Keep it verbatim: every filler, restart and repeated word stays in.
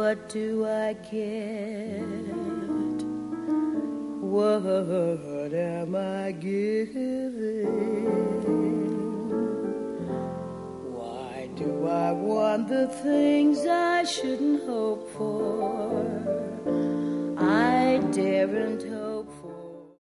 what do I get? What am I giving? Why do I want the things I shouldn't hope for? I daren't hope.